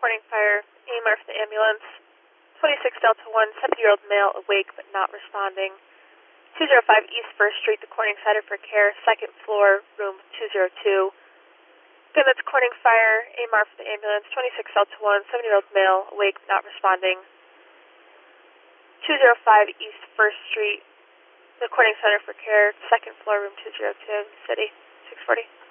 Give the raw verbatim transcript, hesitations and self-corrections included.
Corning Fire, A M R for the ambulance. twenty-six Delta one, seventy-year-old male awake but not responding. two oh five East First Street, the Corning Center for Care, second floor, room two oh two. Again, that's Corning Fire, A M R for the ambulance. twenty-six Delta one, seventy-year-old male awake but not responding. two oh five East First Street, the Corning Center for Care, second floor, room two oh two, City, six forty.